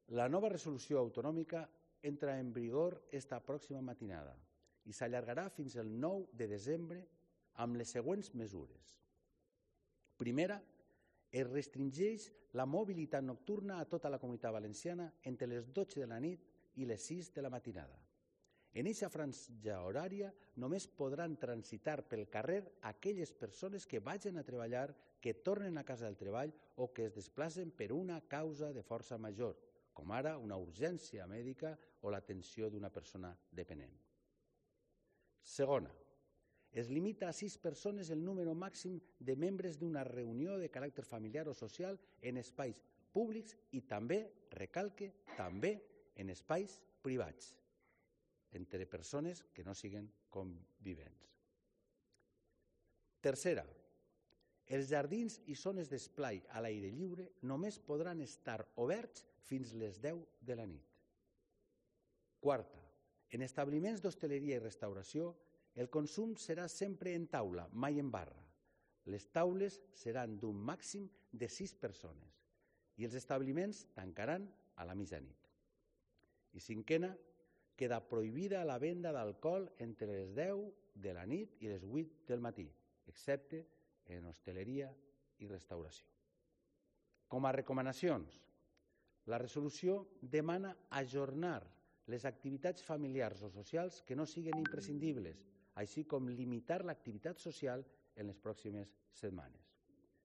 La nova resolució autonòmica entra en vigor esta pròxima matinada i s'allargarà fins al 9 de desembre amb les següents mesures. Primera, es restringeix la mobilitat nocturna a tota la Comunitat Valenciana entre les 12 de la nit i les 6 de la matinada. En aquesta franja horària només podran transitar pel carrer aquelles persones que vagin a treballar, que tornen a casa del treball o que es desplacen per una causa de força major, com ara una urgència mèdica o l'atenció d'una persona dependent. Segona, es limita a 6 persones el número màxim de membres d'una reunió de caràcter familiar o social en espais públics i també, recalque, també en espais privats, entre persones que no siguin convivents. Tercera, els jardins i zones d'esplai a l'aire lliure només podran estar oberts fins les 10 de la nit. Quarta, en establiments d'hostaleria i restauració, el consum serà sempre en taula, mai en barra. Les taules seran d'un màxim de 6 persones i els establiments tancaran a la mitjanit. I cinquena, queda prohibida la venda d'alcohol entre les 10 de la nit i les 8 del matí, excepte en hostaleria i restauració. Com a recomanacions, la resolució demana ajornar les activitats familiars o socials que no siguin imprescindibles, així com limitar l'activitat social en les pròximes setmanes.